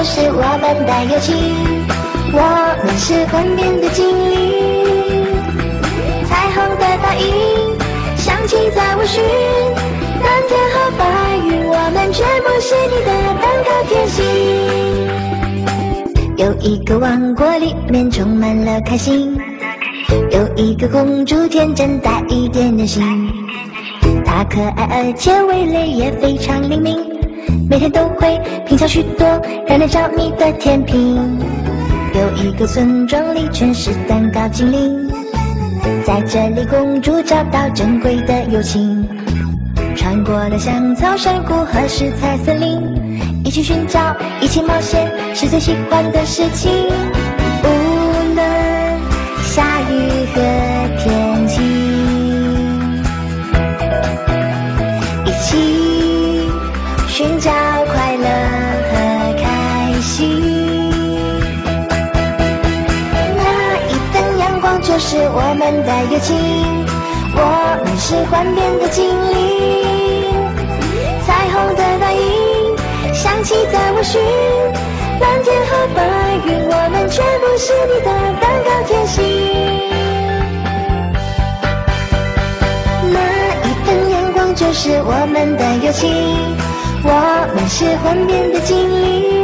就是我们的友情。我们是幻变的精灵，彩虹的倒影响起在我心。蓝天和白云，我们全部是你的蛋糕甜心。有一个王国，里面充满了开心。有一个公主，天真带一点点心。她可爱而且味蕾也非常灵敏，每天都会品尝许多让人着迷的甜品。有一个村庄里全是蛋糕精灵，在这里公主找到珍贵的友情。穿过了香草山谷和石彩森林，一起寻找，一起冒险，是最喜欢的事情。无论下雨和天晴，一起寻找快乐和开心。那一份阳光就是我们的友情，我们是幻变的精灵，彩虹的倒影响起在我心。蓝天和白云，我们全部是你的蛋糕甜心。那一份阳光就是我们的友情，我们是幻变的精灵，